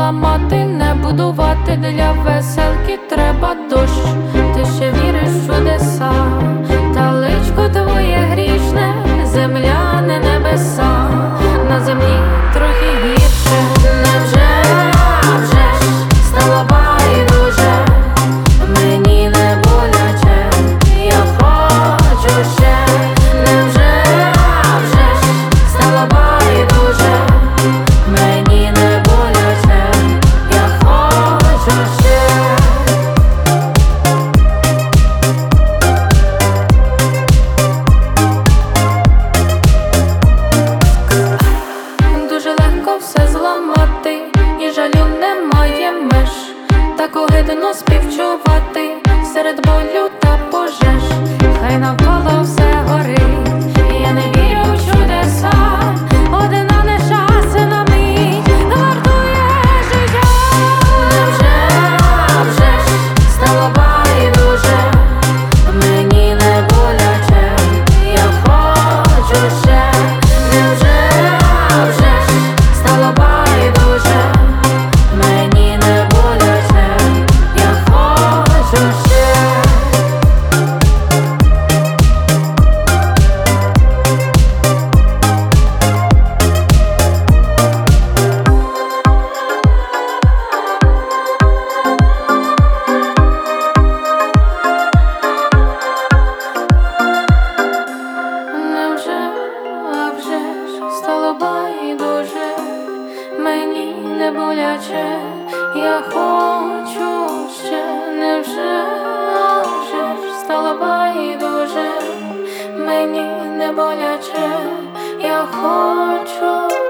ламати, не будувати. Для веселки треба дощ. Ти ще віриш в чудеса, та личко твоє грішне, земля не небеса, на землі трохи гірше. Невже, а вже ж стало байдуже, мені не боляче, я хочу ще. Невже, а вже ж стало байдуже, мені не боляче, я хочу ще. Дуже легко все зламати, і жалю немає меж, так огидно співчувати серед болю та пожеж. Хай навколо все горить, я не вірю в чудеса, одна нещасна мить вартує життя. Невже, а вже ж стало байдуже, мені не боляче, я хочу ще. Невже, а вже ж стало байдуже, мені не боляче, я хочу ще. Невже, а вже ж стало байдуже, мені не боляче, я хочу ще. Невже, а вже ж стало байдуже, мені не боляче, я хочу